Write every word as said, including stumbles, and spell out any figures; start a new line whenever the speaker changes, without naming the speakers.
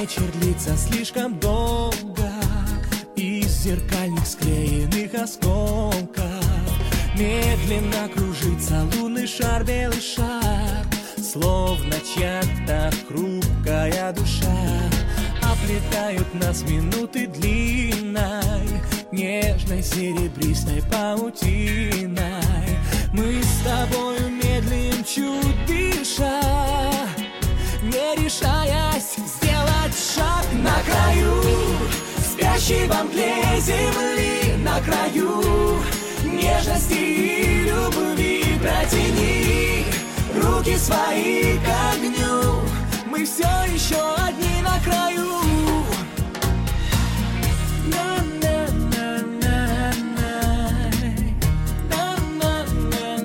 вечер длится слишком долго, из зеркальных склеенных осколков медленно кружится лунный шар, белый шар, словно чья-то хрупкая душа. Оплетают нас минуты длинной, нежной серебристой паутиной. Мы с тобою медлим, чуть дыша, не решаясь сделать шаг. На краю спящей во мгле земли, на краю нежности и любви протяни руки свои к огню. Мы все еще